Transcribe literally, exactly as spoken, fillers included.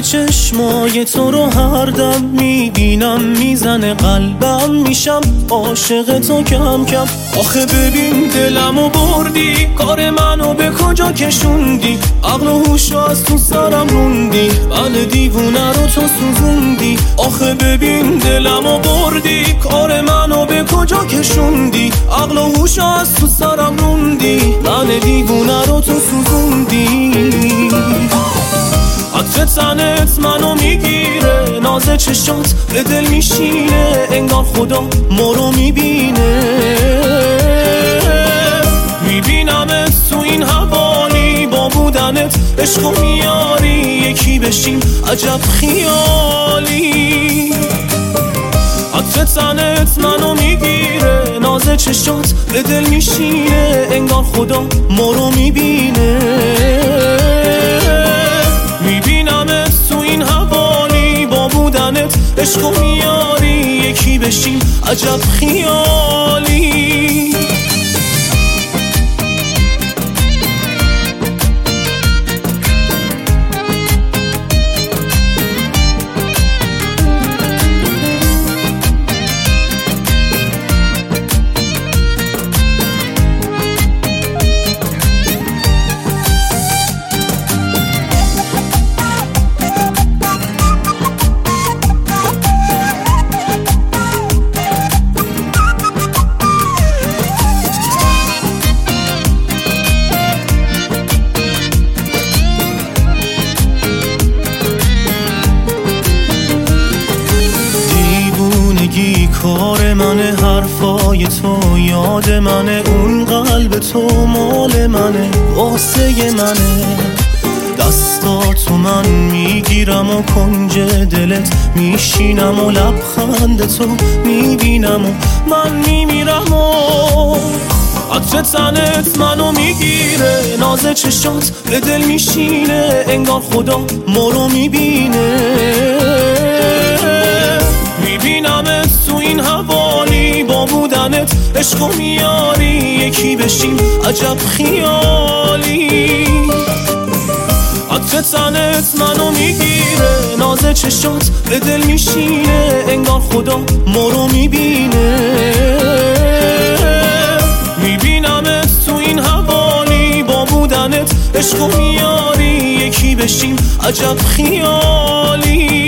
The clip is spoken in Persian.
چشمای تو رو هر دم میبینم میزنه قلبم، میشم عاشق تو کم کم. آخه ببین دلمو بردی، کار منو به کجا کشوندی، عقل و هوشو از تو سرم روندی، من دیوونه رو تو سوزوندی. آخه ببین دلمو بردی، کار منو به کجا کشوندی، عقل و هوشو از تو سرم روندی، من دیوونه رو تو سوزوندی. عطر تنت منو میگیره، ناز چشات به دل میشینه، انگار خدا ما رو میبینه. میبینمت تو این حوالی، با بودنت عشقو میاری، یکی بشیم عجب خیالی. عطر تنت منو میگیره، ناز چشات به دل میشینه، انگار خدا ما رو میبینه. میبینمت تو این حوالی، با بودنت عشقو میاری، یکی بشیم عجب خیالی. کار منه، حرفای تو یاد منه، اون قلب تو مال منه، واسه منه. دستاتو من میگیرم و کنج دلت میشینم و لبخند تو میبینم و من میمیرم و عطر تنت منو میگیره، ناز چشات به دل میشینه، انگار خدا ما رو میبینه. میبینمت تو این حوالی، با بودنت عشقو میاری، یکی بشیم عجب خیالی. عطر تنت منو میگیره، ناز چشات به دل میشینه، انگار خدا ما رو میبینه. میبینمت تو این حوالی، با بودنت عشقو میاری، یکی بشیم عجب خیالی.